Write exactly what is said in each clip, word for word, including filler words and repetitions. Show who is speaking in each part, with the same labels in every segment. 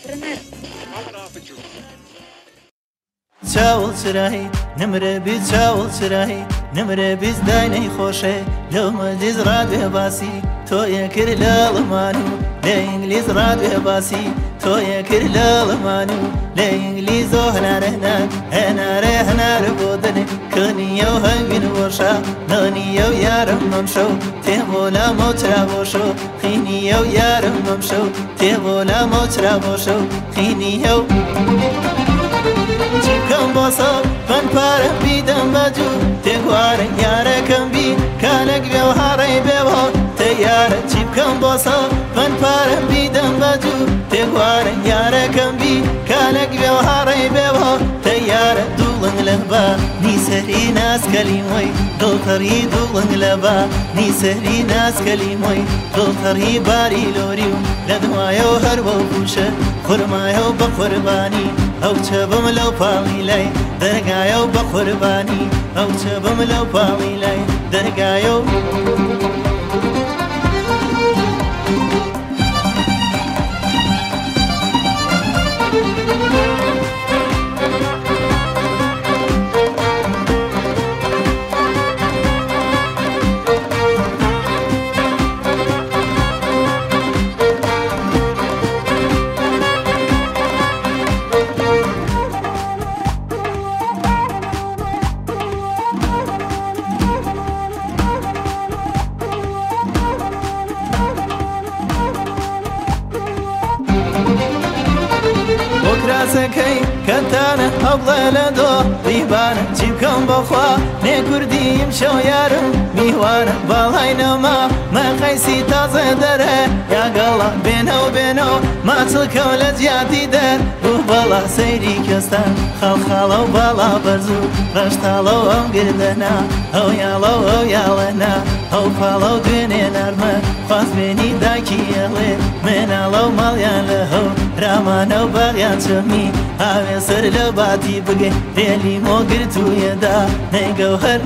Speaker 1: فرنر
Speaker 2: چاول چرایی نمره بیز چاول چرایی نمره بیز داینه خوشه لو مجلس رادیو باسی تو یکر لالمانو لانگلیز رادیو باسی تو یکر لالمانو لانگلیز و هناره هناره هناره بودن کنیو هنگین ورشا نانیو یارم ممشو تهولا موچرا بوشو خینیو یارم ممشو تهولا موچرا بوشو خینیو چیکم باسا من پاره بیدم باجو تگواره یاره کم بی کانک بیو هاری بیو تیاره چیکم باسا من پاره بیدم باجو تگواره یاره کم بی کانک بیو هاری بیو تیاره دولنگ لبا نیسری ناس کلیموی دلتری دولنگ لبا نیسری ناس کلیموی دلتری باری لوریو لدمایو هر و بوشه خرمایو بقربانی او چبم لو پاڵی لای دەرگایە و بە قوربانی ئەو چبم لەو پاڵی لای دەرگایە و کراسەکەی کەتانە هەوڵە لە دۆ دیبانە چی بکەم بەخوا نێ کوردیم شەو یارم میوانە باڵای نەما مەقەیسی تازە دەرە یاگەڵا بێنەو بێنەوە ماچڵکەو لە جیاتی دەر بوو بەڵا سەیری کەستان خەڵخاڵە و باڵا بەرز و ڕەشتاڵە و ئەم گردەنا ئەو یاڵە و ئەو یاڵەنا ئەو پاڵە و دوێنێ نەرمە خوازبێنی داکی ئەڵێ مێناڵە و ماڵیان لە هەو رامانە و باغیان چەمی ئاوێ سەر لە باتی بگەین رێلی مۆگرتوویەدا نەیگەوهەر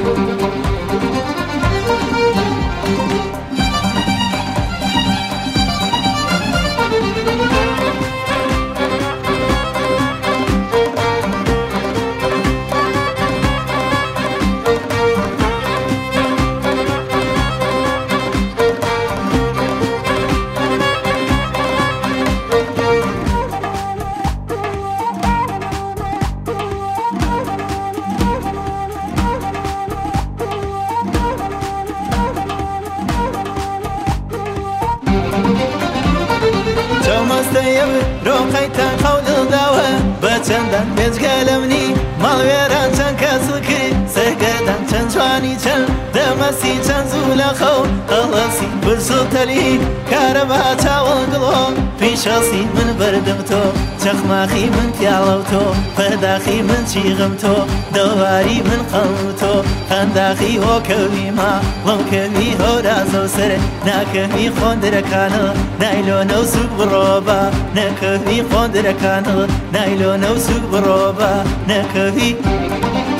Speaker 2: ڕۆقەیتان قەولداوە بە چەندان بێجگەلەمنی ماڵوێران چەند کەسڵ کرد سەرگەردان چەند جوانی چەند دەمەسی چەند زوو لە خەو هەڵەسی برس و تەلی کارەبا چاوەڵ گڵۆ پیشەسی من بەردەم تۆ چەخماخی من پیاڵە تۆ پەرداخی من چیغم تۆ دەواری من قەڵ تۆ هەنداخی هۆکەوی ما وەمکەوی هەورازە و سەر ناکەوی خۆندرەکانە نایلۆنە و سوک بڕۆبە نەکەوی خۆندرەکانە نایلۆنە و سوک بڕۆبە نەکەوی